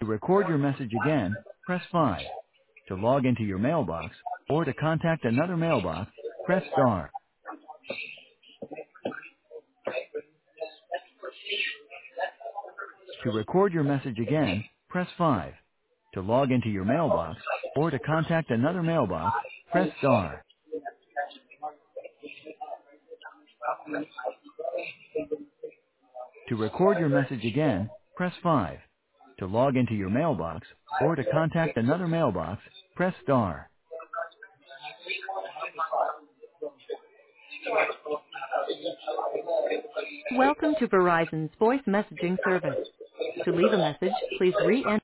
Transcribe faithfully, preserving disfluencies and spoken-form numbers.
To record your message again, press five. To log into your mailbox, or to contact another mailbox, press star. To record your message again, press five. To log into your mailbox, or to contact another mailbox, press star. To record your message again, press five. To log into your mailbox, or to contact another mailbox, press star. Welcome to Verizon's voice messaging service. To leave a message, please re-enter